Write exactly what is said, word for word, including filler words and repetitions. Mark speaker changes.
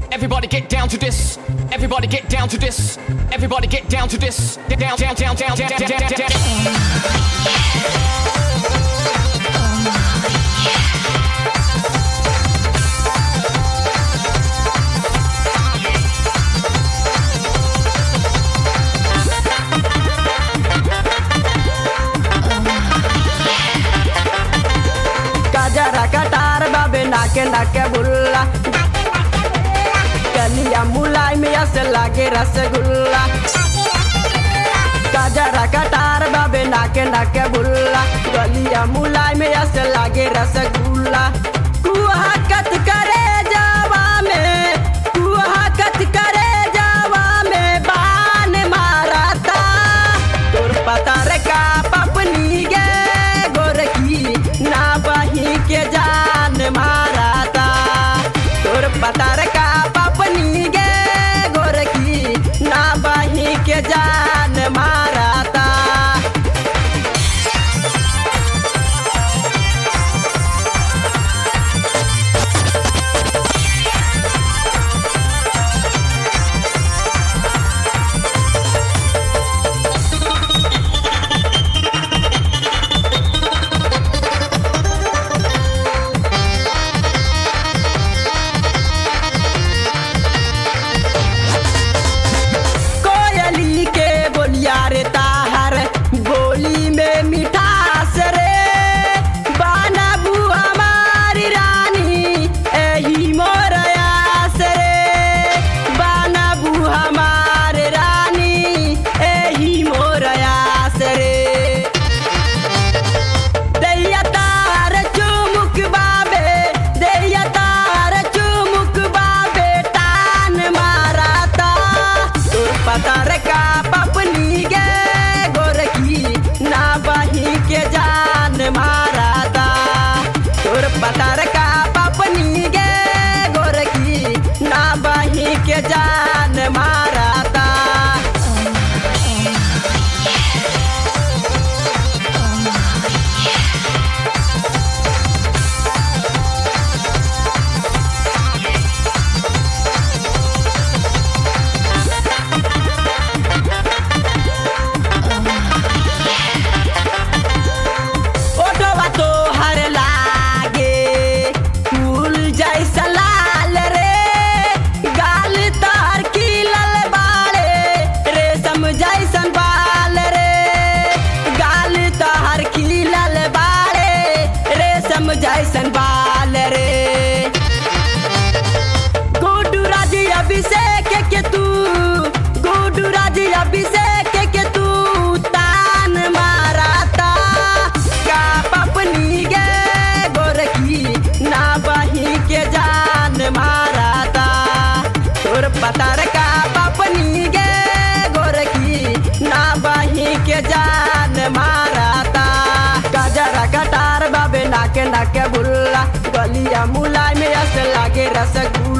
Speaker 1: Everybody get down to this. Everybody get down to this. Everybody get down to this. Get down, down, down, down, down, down, down, down, down.
Speaker 2: जरा कटार बाबे नाके नाके बुल्ला कलिया मुलाई में ऐसे लागे रसगुल्ला जरा कटार बाबे नाके नाके बुल्ला कलिया मुलाई में ऐसे लागे रसगुल्ला कुहा कत करे जावा में कुहा कत करे जावा में बान मारता तोर पता रे का पपनी गे गोरखी ना बही के जान मारता तोर पता रे का पपनी गे गोरखी ना बही के जान मारता पतार का पपनी गे गोरखी ना बही के जान मारता जैसन बाल रे गुड्डू राज अभिषेक के तू गुड्डू राज अभिषेक के तू तान मारता का पपनी गे गोरखी ना बही के जान मारता तोर पतार का पपनी गे गोरखी ना बही के जान मारता जरा कटार बाबे नाके नाके बुल्ला गलिया मुलाई में ऐसे लागे रसगुल्ला